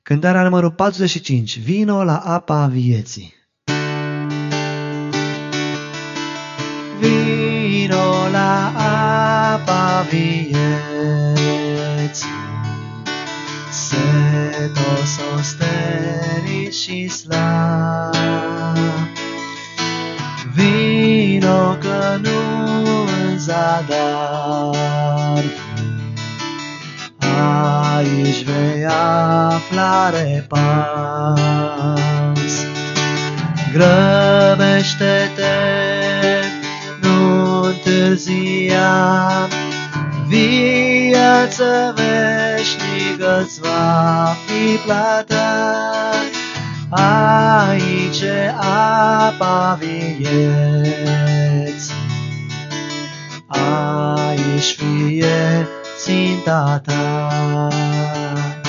Cântarea numărul 45. Vino la apa vieții. Vino la apa vieții, setos osteri și slab. Vino că nu în zadar, aici vei afla repas. Grăbește-te, nu întârzia, viață veșnică-ți va fi plata. Aici e apa vieții, aici fie ținta ta.